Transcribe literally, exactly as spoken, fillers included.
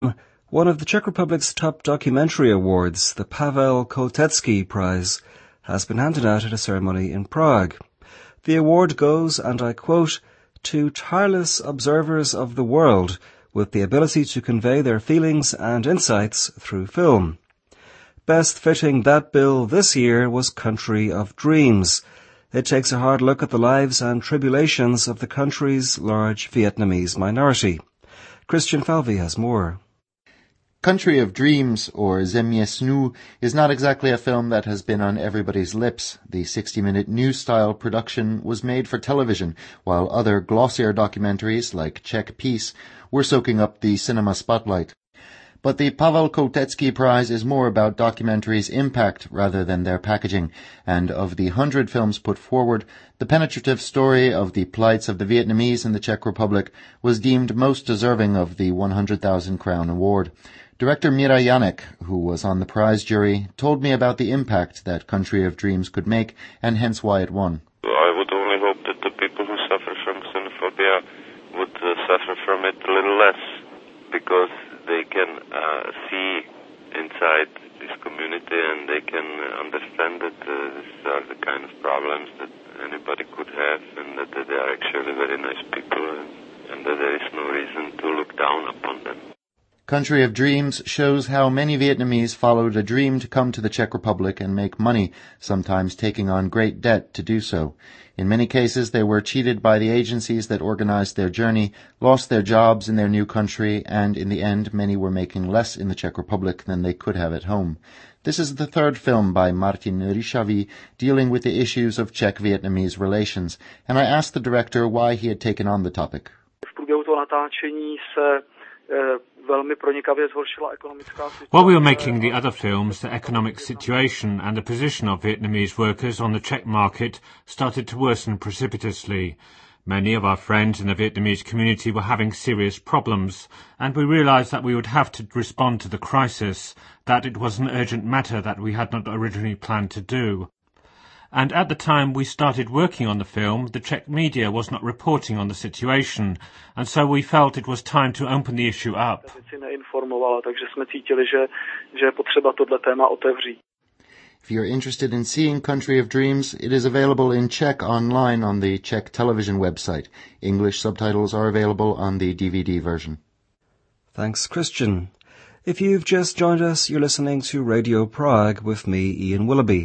One of the Czech Republic's top documentary awards, the Pavel Kotecký Prize, has been handed out at a ceremony in Prague. The award goes, and I quote, to tireless observers of the world with the ability to convey their feelings and insights through film. Best fitting that bill this year was Country of Dreams. It takes a hard look at the lives and tribulations of the country's large Vietnamese minority. Christian Falvey has more. Country of Dreams, or Země snů, is not exactly a film that has been on everybody's lips. The sixty-minute news-style production was made for television, while other glossier documentaries, like Czech Peace, were soaking up the cinema spotlight. But the Pavel Kotecký Prize is more about documentaries' impact rather than their packaging, and of the hundred films put forward, the penetrative story of the plights of the Vietnamese in the Czech Republic was deemed most deserving of the one hundred thousand crown award. Director Mira Janek, who was on the prize jury, told me about the impact that Country of Dreams could make, and hence why it won. I would only hope that the people who suffer from xenophobia would uh, suffer from it a little less, because they can uh, see inside this community and they can uh, understand that uh, these are the kind of problems that anybody could have, and that, that they are actually very nice people, and, and that there is no reason to look down upon them. Country of Dreams shows how many Vietnamese followed a dream to come to the Czech Republic and make money, sometimes taking on great debt to do so. In many cases, they were cheated by the agencies that organized their journey, lost their jobs in their new country, and in the end, many were making less in the Czech Republic than they could have at home. This is the third film by Martin Ryšavý dealing with the issues of Czech-Vietnamese relations, and I asked the director why he had taken on the topic. While we were making the other films, the economic situation and the position of Vietnamese workers on the Czech market started to worsen precipitously. Many of our friends in the Vietnamese community were having serious problems, and we realized that we would have to respond to the crisis, that it was an urgent matter that we had not originally planned to do. And at the time we started working on the film, the Czech media was not reporting on the situation, and so we felt it was time to open the issue up. If you're interested in seeing Country of Dreams, it is available in Czech online on the Czech television website. English subtitles are available on the D V D version. Thanks, Christian. If you've just joined us, you're listening to Radio Prague with me, Ian Willoughby.